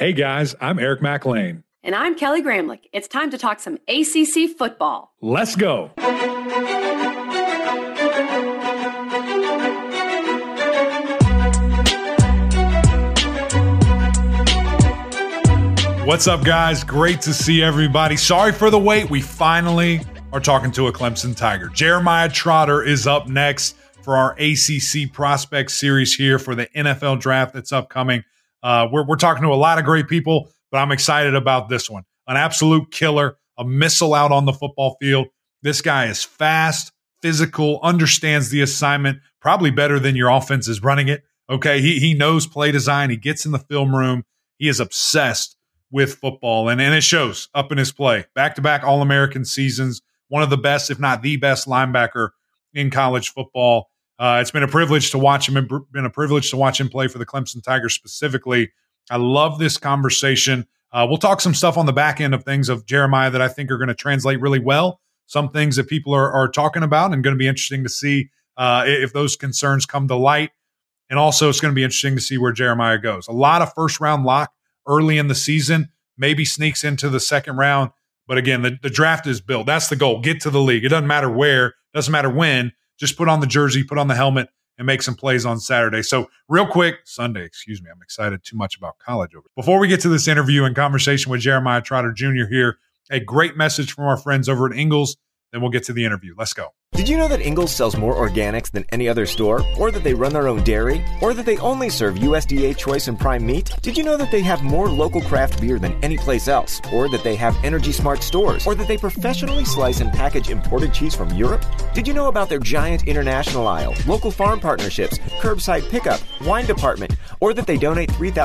Hey guys, I'm Eric McLean. And I'm Kelly Gramlich. It's time to talk some ACC football. Let's go. What's up, guys? Great to see everybody. Sorry for the wait. We finally are talking to a Clemson Tiger. Jeremiah Trotter is up next for our ACC Prospect Series here for the NFL Draft that's upcoming. We're talking to a lot of great people, but I'm excited about this one. An absolute killer, a missile out on the football field. This guy is fast, physical, understands the assignment, probably better than your offense is running it. Okay, he knows play design. He gets in the film room. He is obsessed with football, and it shows up in his play. Back-to-back All-American seasons, one of the best, if not the best linebacker in college football. It's been a privilege to watch him, been a privilege to watch him play for the Clemson Tigers specifically. I love this conversation. We'll talk some stuff on the back end of things of Jeremiah that I think are going to translate really well. Some things that people are talking about, and going to be interesting to see if those concerns come to light. And also, it's going to be interesting to see where Jeremiah goes. A lot of first-round lock early in the season, maybe sneaks into the second round. But again, the draft is built. That's the goal. Get to the league. It doesn't matter where, doesn't matter when. Just put on the jersey, put on the helmet, and make some plays on Saturday. So real quick, Sunday, excuse me. I'm excited too much about college over. Before we get to this interview and conversation with Jeremiah Trotter Jr. here, a great message from our friends over at Ingles. Then we'll get to the interview. Let's go. Did you know that Ingles sells more organics than any other store? Or that they run their own dairy? Or that they only serve USDA choice and prime meat? Did you know that they have more local craft beer than any place else? Or that they have Energy Smart stores? Or that they professionally slice and package imported cheese from Europe? Did you know about their giant international aisle, local farm partnerships, curbside pickup, wine department? Or that they donate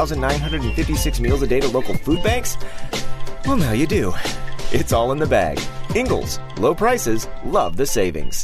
3,956 meals a day to local food banks? Well, now you do. It's all in the bag. Ingles, low prices, love the savings.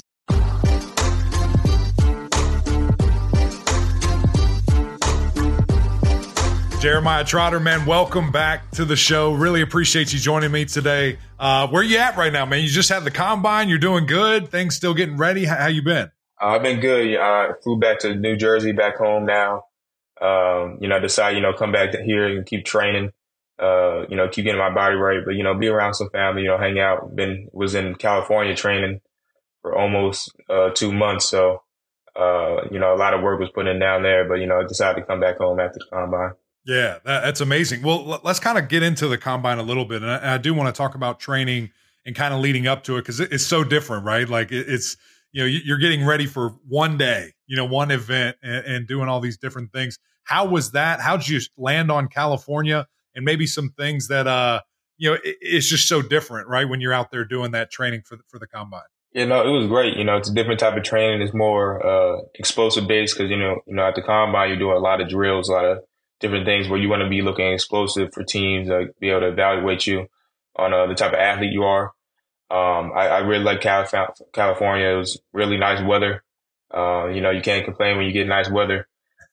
Jeremiah Trotter, man, welcome back to the show. Really appreciate you joining me today. Where you at right now, man? You just had the combine. You're doing good. Things still getting ready. How you been? I've been good. I flew back to New Jersey, back home now. Decided, come back here and keep training. Keep getting my body right, but, be around some family, hang out. Was in California training for almost 2 months. So, a lot of work was put in down there, but, I decided to come back home after the combine. Yeah, that's amazing. Well, let's kind of get into the combine a little bit. And I do want to talk about training and kind of leading up to it because it's so different, right? Like it's, you're getting ready for one day, one event and doing all these different things. How was that? How'd you land on California? And maybe some things that, it's just so different, right? When you're out there doing that training for the combine. Yeah, no, it was great. It's a different type of training. It's more explosive based because, at the combine, you're doing a lot of drills, a lot of different things where you want to be looking explosive for teams, be able to evaluate you on the type of athlete you are. I really like California. It was really nice weather. You can't complain when you get nice weather.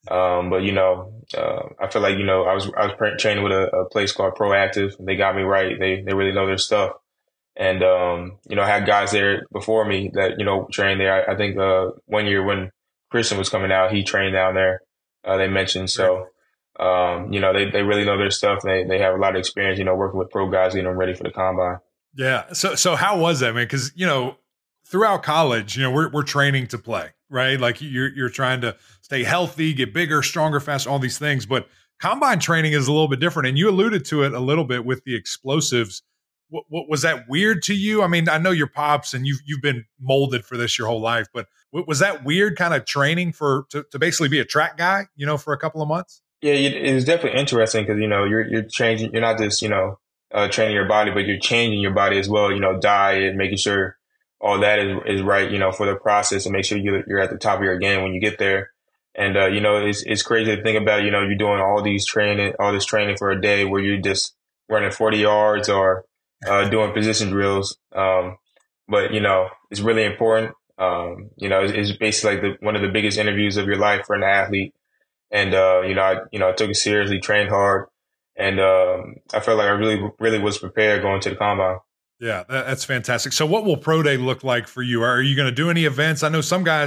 I feel like, I was training with a place called Proactive. They got me right. They really know their stuff. And, I had guys there before me that, trained there. I think, 1 year when Christian was coming out, he trained down there, they mentioned. So, they really know their stuff. They have a lot of experience, working with pro guys, getting them ready for the combine. Yeah. So how was that, man? Cause, throughout college, we're training to play, right? Like you're trying to stay healthy, get bigger, stronger, faster, all these things. But combine training is a little bit different. And you alluded to it a little bit with the explosives. What was that weird to you? I mean, I know your pops and you've been molded for this your whole life, but was that weird kind of training to basically be a track guy, for a couple of months? Yeah, it was definitely interesting because, you're changing, you're not just, training your body, but you're changing your body as well, diet, making sure all that is right, for the process and make sure you're at the top of your game when you get there. And, it's crazy to think about, you're doing all this training for a day where you're just running 40 yards or doing position drills. But it's really important. It's basically like one of the biggest interviews of your life for an athlete. And, I took it seriously, trained hard. And I felt like I really, really was prepared going to the combine. Yeah, that's fantastic. So what will Pro Day look like for you? Are you going to do any events? I know some guys,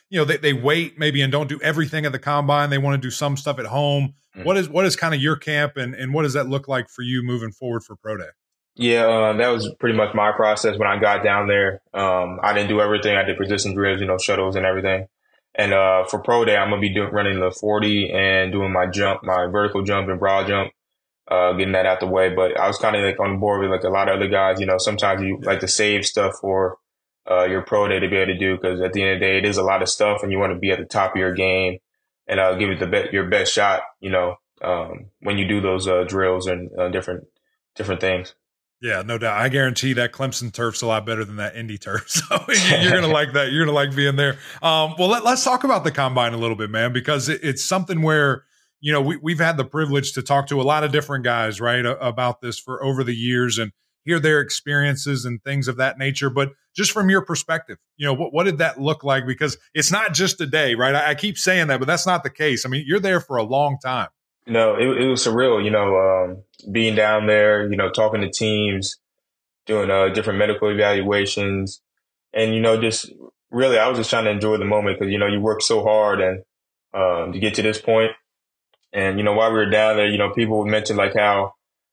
they wait maybe and don't do everything at the combine. They want to do some stuff at home. Mm. What is kind of your camp and what does that look like for you moving forward for Pro Day? Yeah, that was pretty much my process when I got down there. I didn't do everything. I did position drills, shuttles and everything. And for Pro Day, I'm gonna be running the 40 and doing my vertical jump and broad jump, getting that out the way. But I was kind of like on board with like a lot of other guys. Sometimes you like to save stuff for your Pro Day to be able to do, because at the end of the day, it is a lot of stuff, and you want to be at the top of your game and give it your best shot. When you do those drills and different things. Yeah, no doubt. I guarantee that Clemson turf's a lot better than that Indy turf. So you're going to like that. You're going to like being there. Well, let's talk about the combine a little bit, man, because it's something where, we've had the privilege to talk to a lot of different guys, right, about this for over the years and hear their experiences and things of that nature. But just from your perspective, what did that look like? Because it's not just a day, right? I keep saying that, but that's not the case. I mean, you're there for a long time. No, it was surreal, being down there, talking to teams, doing different medical evaluations. And, just really, I was just trying to enjoy the moment because, you work so hard and to get to this point. And, while we were down there, people would mention like how,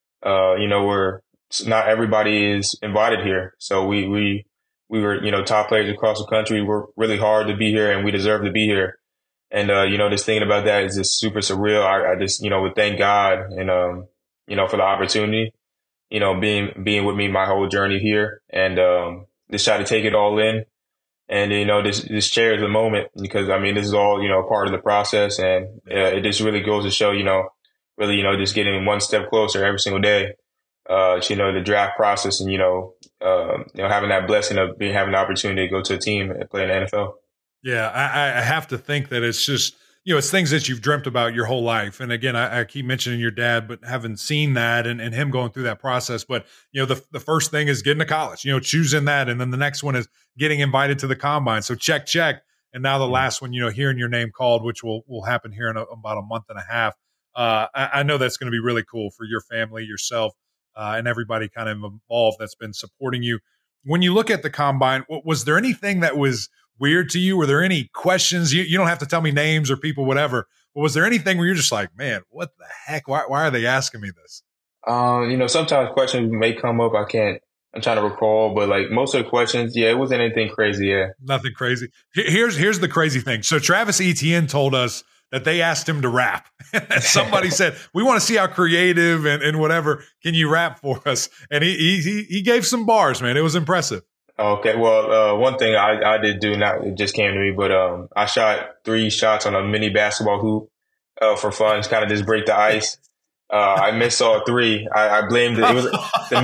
not everybody is invited here. So we were, top players across the country. We're really hard to be here and we deserve to be here. And, just thinking about that is just super surreal. I just, would thank God and, for the opportunity, being with me my whole journey here and, just try to take it all in. And, just cherish the moment because, this is all, part of the process. And it just really goes to show, really, just getting one step closer every single day, the draft process and, having that blessing of having the opportunity to go to a team and play in the NFL. Yeah, I have to think that it's just, it's things that you've dreamt about your whole life. And again, I keep mentioning your dad, but haven't seen that and him going through that process. But, the first thing is getting to college, choosing that. And then the next one is getting invited to the combine. So check. And now the last one, hearing your name called, which will happen here in about a month and a half. I know that's going to be really cool for your family, yourself, and everybody kind of involved that's been supporting you. When you look at the combine, was there anything that was weird to you? Were there any questions? You don't have to tell me names or people, whatever. But was there anything where you're just like, man, what the heck? Why are they asking me this? Sometimes questions may come up. I'm trying to recall, but like most of the questions, yeah, it wasn't anything crazy. Yeah. Nothing crazy. Here's the crazy thing. So Travis Etienne told us that they asked him to rap. Somebody said, we want to see how creative and whatever. Can you rap for us? And he gave some bars, man. It was impressive. Okay. Well, one thing I did do, it just came to me, but I shot 3 shots on a mini basketball hoop for fun, to kind of just break the ice. I missed all 3. I blamed it. It was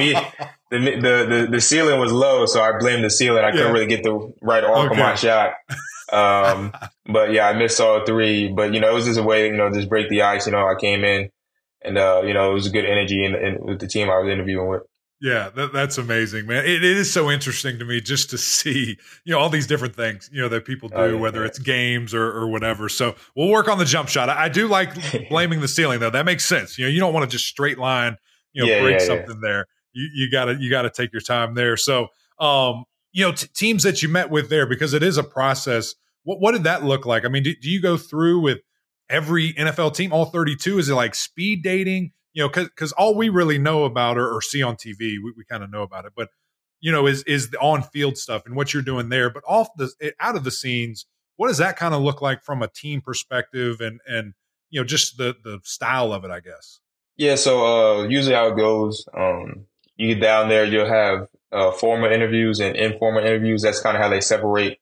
the ceiling was low, so I blamed the ceiling. I couldn't really get the right arc on my shot. But yeah, I missed all 3. But it was just a way, just break the ice. I came in, and it was a good energy with the team I was interviewing with. Yeah, that's amazing, man. It is so interesting to me just to see, all these different things, that people do, whether it's games or whatever. So we'll work on the jump shot. I do like blaming the ceiling, though. That makes sense. You don't want to just straight line, break something there. You gotta take your time there. So, teams that you met with there, because it is a process. What did that look like? I mean, do you go through with every NFL team, all 32? Is it like speed dating? Because all we really know about or see on TV, we kind of know about it, but is the on-field stuff and what you're doing there. But out of the scenes, what does that kind of look like from a team perspective and just the style of it, I guess? Yeah, so usually how it goes, you get down there, you'll have formal interviews and informal interviews. That's kind of how they separate,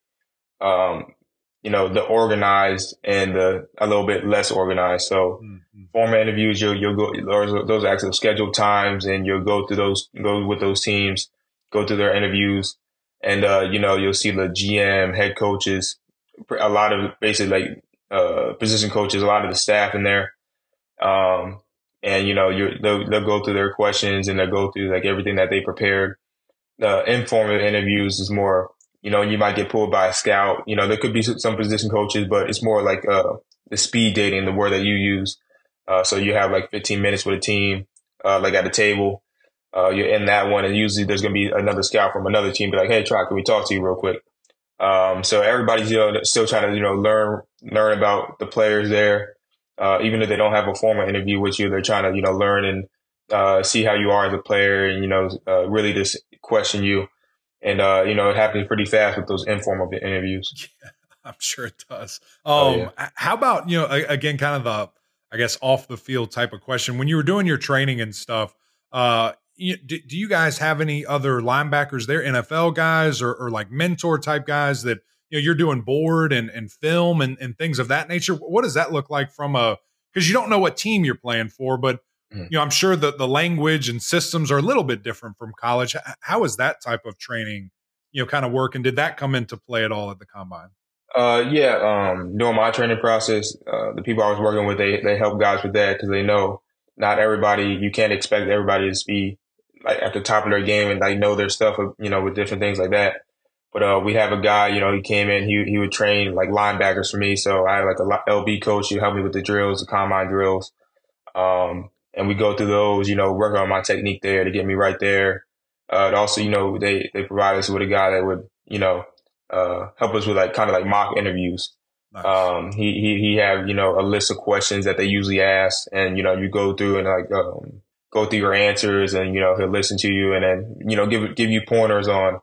the organized and a little bit less organized. So formal interviews, you'll go, those are actual scheduled times, and you'll go with those teams, go through their interviews, and you'll see the GM, head coaches, a lot of basically like position coaches, a lot of the staff in there, and they'll go through their questions and they'll go through like everything that they prepared. The informal interviews is more, you might get pulled by a scout. There could be some position coaches, but it's more like the speed dating, the word that you use. So you have like 15 minutes with a team, like at a table. You're in that one, and usually there's going to be another scout from another team be like, hey, Troy, can we talk to you real quick? So everybody's, still trying to, learn about the players there. Even if they don't have a formal interview with you, they're trying to, learn and see how you are as a player and, really just question you. And, it happens pretty fast with those informal interviews. Yeah, I'm sure it does. Yeah. How about, again, kind of the, I guess, off the field type of question. When you were doing your training and stuff, do you guys have any other linebackers there, NFL guys or like mentor type guys that, you're doing board and film and things of that nature? What does that look like because you don't know what team you're playing for, but I'm sure that the language and systems are a little bit different from college. How is that type of training, kind of work? And did that come into play at all at the combine? During my training process, the people I was working with, they help guys with that because they know not everybody, you can't expect everybody to be like at the top of their game and like know their stuff, with different things like that. But we have a guy, he came in, he would train like linebackers for me. So I had like a LB coach who helped me with the drills, the combine drills. And we go through those, work on my technique there to get me right there. And also, they provide us with a guy that would, help us with like kind of like mock interviews. Nice. He have, a list of questions that they usually ask and, you go through and like, go through your answers and, he'll listen to you and then, give you pointers on,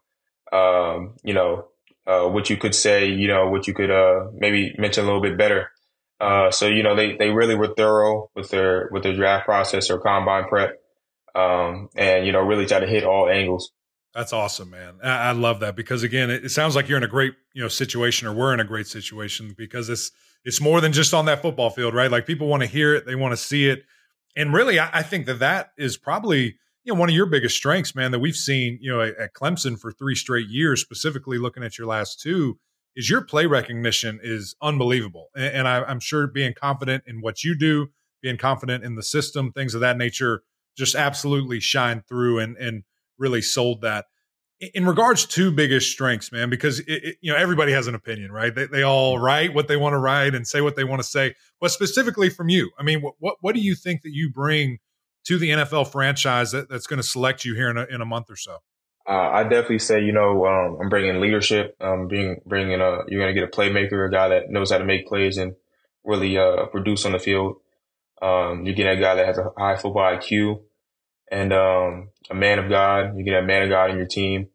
what you could say, what you could, maybe mention a little bit better. So, they really were thorough with their draft process or combine prep. And, really try to hit all angles. That's awesome, man. I love that because again, it sounds like you're in a great, situation, or we're in a great situation because it's more than just on that football field, right? Like people want to hear it. They want to see it. And really, I think that is probably, one of your biggest strengths, man, that we've seen, at Clemson for 3 straight years, specifically looking at your last 2, is your play recognition is unbelievable. And I'm sure being confident in what you do, being confident in the system, things of that nature, just absolutely shine through and really sold that. In regards to biggest strengths, man, because everybody has an opinion, right? They all write what they want to write and say what they want to say. But specifically from you, I mean, what do you think that you bring to the NFL franchise that's going to select you here in a month or so? I definitely say, I'm bringing leadership. You're going to get a playmaker, a guy that knows how to make plays and really produce on the field. You get a guy that has a high football IQ and a man of God. You get a man of God in your team.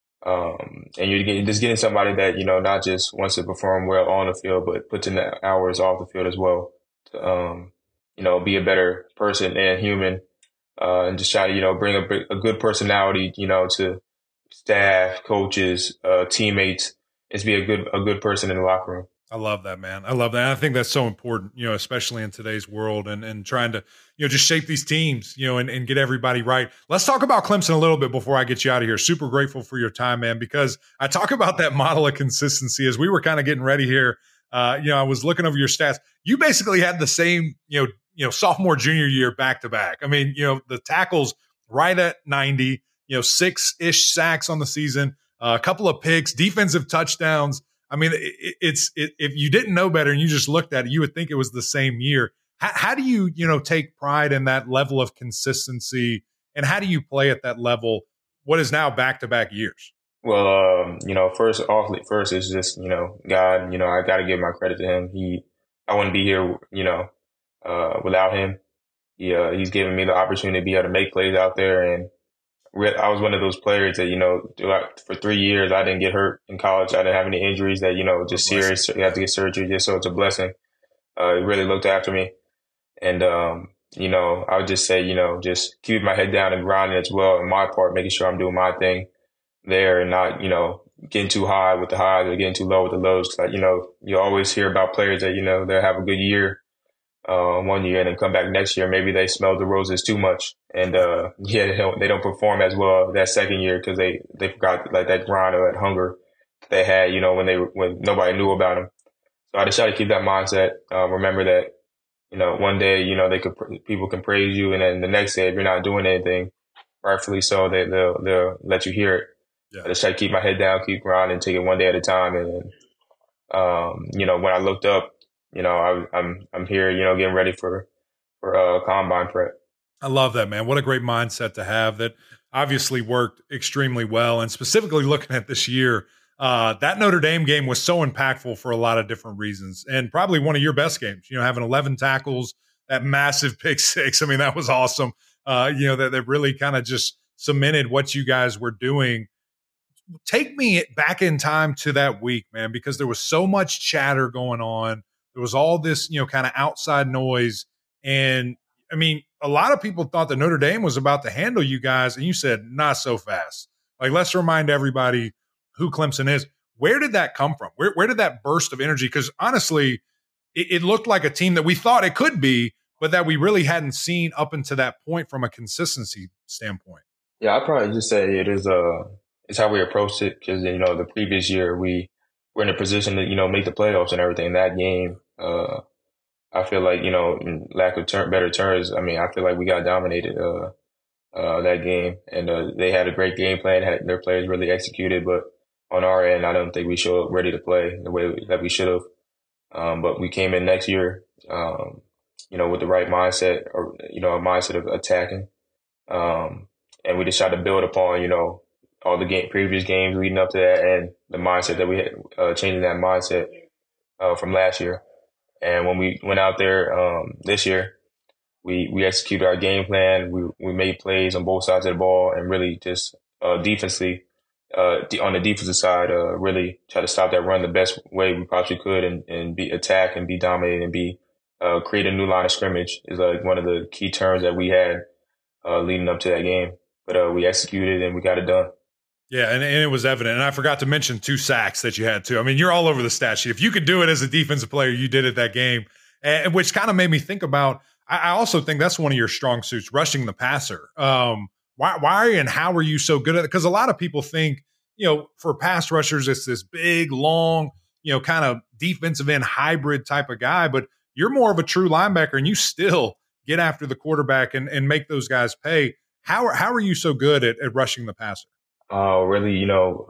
And you're just getting somebody that, not just wants to perform well on the field, but puts in the hours off the field as well to, be a better person and human. And just try to, bring a good personality, to staff, coaches, teammates, is be a good person in the locker room. I love that, man. I love that. And I think that's so important, especially in today's world and trying to, just shape these teams, and get everybody right. Let's talk about Clemson a little bit before I get you out of here. Super grateful for your time, man, because I talk about that model of consistency as we were kind of getting ready here. I was looking over your stats. You basically had the same, sophomore, junior year back to back. I mean, the tackles right at 90, 6-ish sacks on the season, a couple of picks, defensive touchdowns. I mean, if you didn't know better and you just looked at it, you would think it was the same year. How do you, take pride in that level of consistency, and how do you play at that level? What is now back-to-back years? Well, first is just, God, I got to give my credit to him. I wouldn't be here, without him. He's given me the opportunity to be able to make plays out there. And I was one of those players that, for 3 years, I didn't get hurt in college. I didn't have any injuries that, just serious. You have to get surgery just so it's a blessing. He really looked after me. And, I would just say, just keep my head down and grinding as well. And my part, making sure I'm doing my thing there and not, getting too high with the highs or getting too low with the lows. Like, you always hear about players that, they'll have a good year, 1 year and then come back next year. Maybe they smell the roses too much. And, they don't perform as well that second year because they forgot like that grind or that hunger they had, when nobody knew about them. So I just try to keep that mindset. Remember that, one day, people can praise you. And then the next day, if you're not doing anything, rightfully so, they'll let you hear it. Yeah. I just try to keep my head down, keep grinding, take it one day at a time. And, when I looked up, I'm here, getting ready for combine prep. I love that, man. What a great mindset to have that obviously worked extremely well. And specifically looking at this year, That Notre Dame game was so impactful for a lot of different reasons, and probably one of your best games. Having 11 tackles, that massive pick six. I mean, that was awesome. That really kind of just cemented what you guys were doing. Take me back in time to that week, man, because there was so much chatter going on. There was all this, kind of outside noise. And I mean, a lot of people thought that Notre Dame was about to handle you guys. And you said, not so fast. Like, let's remind everybody who Clemson is. Where did that come from? Where did that burst of energy? Because honestly, it looked like a team that we thought it could be, but that we really hadn't seen up until that point from a consistency standpoint. Yeah, I'd probably just say it's how we approached it, because, the previous year we were in a position to, make the playoffs and everything. That game, I feel like, in lack of better terms, I mean, I feel like we got dominated that game. And they had a great game plan, had their players really executed. But on our end, I don't think we showed up ready to play the way that we should have. But we came in next year, with the right mindset, or, a mindset of attacking. And we just tried to build upon, all the previous games leading up to that, and the mindset that we had, changing that mindset from last year. And when we went out there this year, we executed our game plan. We made plays on both sides of the ball, and really just defensively, on the defensive side, really try to stop that run the best way we possibly could, and be attack and be dominant and be create a new line of scrimmage is like one of the key terms that we had leading up to that game. But we executed and we got it done. Yeah, and it was evident. And I forgot to mention 2 sacks that you had too. I mean, you're all over the stat sheet. If you could do it as a defensive player, you did it that game, which kind of made me think about, I also think that's one of your strong suits, rushing the passer. Why and how are you so good at it? Because a lot of people think, for pass rushers, it's this big, long, kind of defensive end hybrid type of guy. But you're more of a true linebacker, and you still get after the quarterback and make those guys pay. How are you so good at rushing the passer? Really,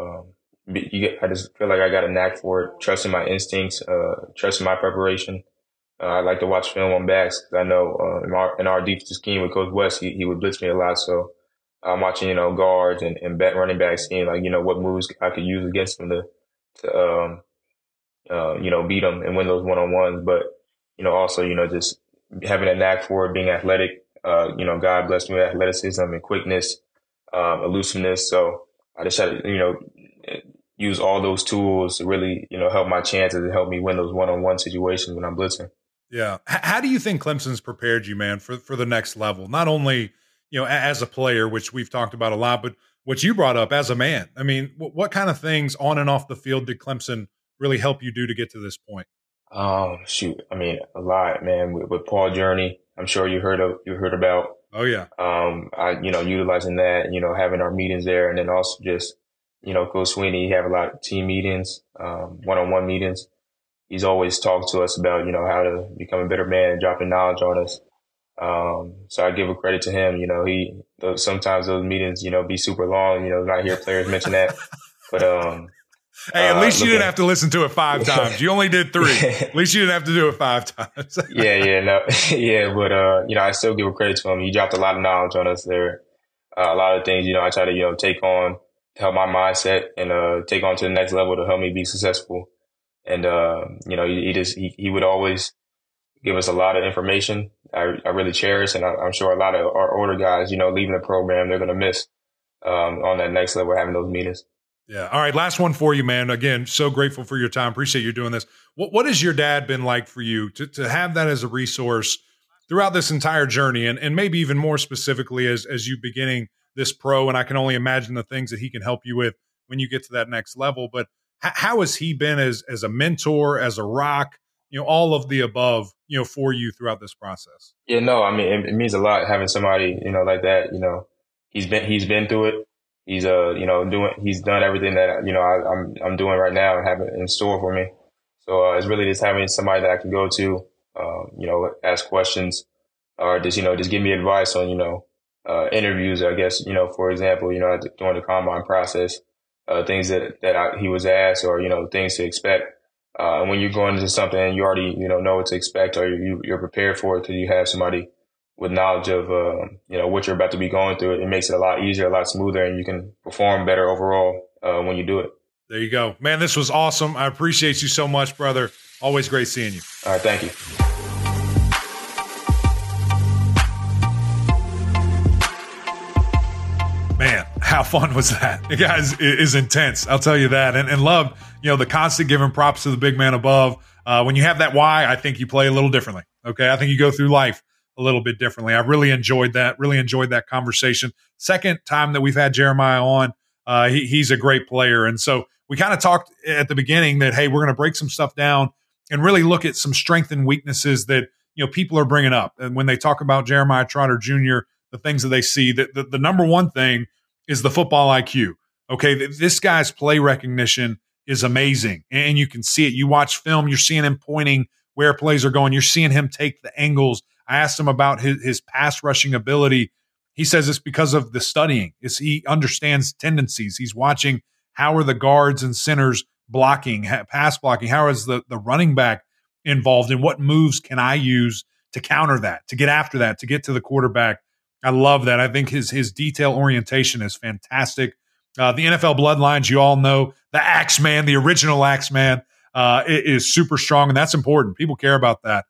I just feel like I got a knack for it, trusting my instincts, trusting my preparation. I like to watch film on backs, because I know in our defensive scheme with Coach West, he would blitz me a lot. So I'm watching, guards and running back scheme, like, what moves I could use against them to beat them and win those one-on-ones. But, also, just having a knack for it, being athletic. God blessed me with athleticism and quickness, elusiveness. So I just try to, use all those tools to really, help my chances and help me win those one-on-one situations when I'm blitzing. Yeah. How do you think Clemson's prepared you, man, for the next level? Not only, as a player, which we've talked about a lot, but what you brought up as a man. I mean, what kind of things on and off the field did Clemson really help you do to get to this point? Shoot. I mean, a lot, man. With Paul Journey, I'm sure you heard about. Oh yeah. Utilizing that, having our meetings there, and then also just, Coach Sweeney, have a lot of team meetings, one-on-one meetings. He's always talked to us about, how to become a better man and dropping knowledge on us. So I give a credit to him. Sometimes those meetings, be super long, not hear players mention that, but, hey, at least you didn't have to listen to it 5 times. You only did 3. At least you didn't have to do it 5 times. But I still give a credit to him. He dropped a lot of knowledge on us there. A lot of things, I try to, take on to help my mindset and take on to the next level to help me be successful. And he would always give us a lot of information. I really cherish, and I'm sure a lot of our older guys, leaving the program, they're going to miss on that next level having those meetings. Yeah. All right. Last one for you, man. Again, so grateful for your time. Appreciate you doing this. What has your dad been like for you to have that as a resource throughout this entire journey, and maybe even more specifically as you beginning this pro? And I can only imagine the things that he can help you with when you get to that next level. But how has he been as a mentor, as a rock, all of the above, for you throughout this process? Yeah, no, I mean, it means a lot having somebody, like that. He's been through it. He's he's done everything that I'm doing right now and have it in store for me. So it's really just having somebody that I can go to, ask questions, or just give me advice on interviews. I guess for example, during the combine process, things that he was asked, or things to expect. And when you're going into something and you already know what to expect, or you're prepared for it because you have somebody with knowledge of, what you're about to be going through, it makes it a lot easier, a lot smoother, and you can perform better overall when you do it. There you go. Man, this was awesome. I appreciate you so much, brother. Always great seeing you. All right, thank you. Man, how fun was that? The guy is intense. I'll tell you that. And loved, the constant giving props to the big man above. When you have that why, I think you play a little differently. Okay. I think you go through life a little bit differently. I really enjoyed that conversation. Second time that we've had Jeremiah on, he's a great player. And so we kind of talked at the beginning that, hey, we're going to break some stuff down and really look at some strengths and weaknesses that, people are bringing up. And when they talk about Jeremiah Trotter Jr., the things that they see, the number one thing is the football IQ. Okay, this guy's play recognition is amazing, and you can see it. You watch film, you're seeing him pointing where plays are going. You're seeing him take the angles. I asked him about his pass rushing ability. He says it's because of the studying. He understands tendencies. He's watching how are the guards and centers blocking, pass blocking. How is the running back involved, and what moves can I use to counter that, to get after that, to get to the quarterback? I love that. I think his detail orientation is fantastic. The NFL bloodlines, you all know, the Axeman, the original Axeman, is super strong, and that's important. People care about that.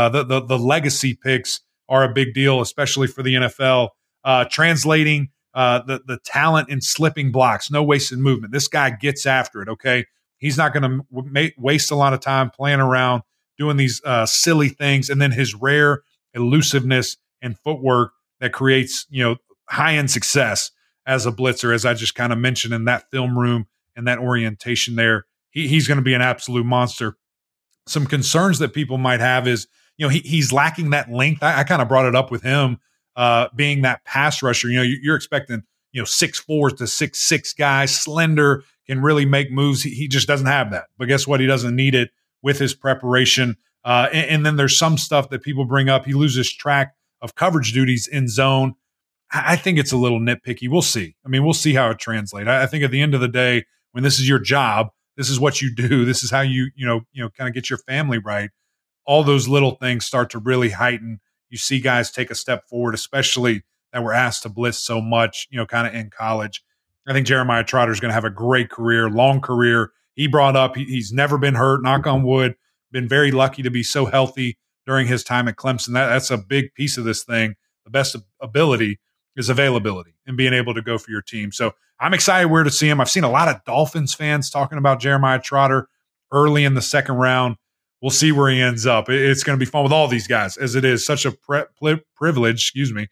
The legacy picks are a big deal, especially for the NFL. Translating the talent in slipping blocks, no wasted movement. This guy gets after it, okay? He's not going to waste a lot of time playing around, doing these silly things, and then his rare elusiveness and footwork that creates, high-end success as a blitzer, as I just kind of mentioned in that film room and that orientation there. He's going to be an absolute monster. Some concerns that people might have is, he's lacking that length. I kind of brought it up with him being that pass rusher. You're expecting, 6'4" to 6'6" guy, slender, can really make moves. He just doesn't have that. But guess what? He doesn't need it with his preparation. And then there's some stuff that people bring up. He loses track of coverage duties in zone. I think it's a little nitpicky. We'll see. We'll see how it translates. I think at the end of the day, when this is your job, this is what you do. This is how you kind of get your family right. All those little things start to really heighten. You see guys take a step forward, especially that were asked to blitz so much, kind of in college. I think Jeremiah Trotter is going to have a great career, long career. He brought up, he's never been hurt, knock on wood, been very lucky to be so healthy during his time at Clemson. That's a big piece of this thing. The best ability is availability and being able to go for your team. So I'm excited where to see him. I've seen a lot of Dolphins fans talking about Jeremiah Trotter early in the second round. We'll see where he ends up. It's going to be fun with all these guys, as it is such a privilege,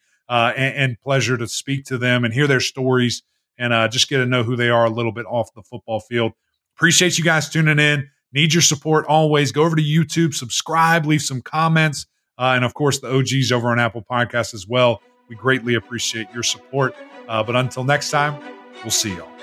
and pleasure to speak to them and hear their stories and just get to know who they are a little bit off the football field. Appreciate you guys tuning in. Need your support always. Go over to YouTube, subscribe, leave some comments, and of course the OGs over on Apple Podcasts as well. We greatly appreciate your support. But until next time, we'll see y'all.